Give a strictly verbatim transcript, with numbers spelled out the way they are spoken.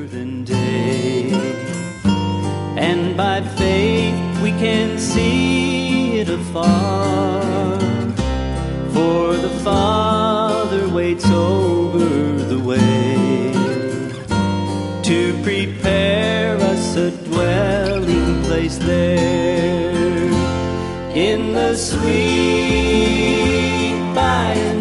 than day. And by faith we can see it afar, for the Father waits over the way to prepare us a dwelling place there in the sweet by and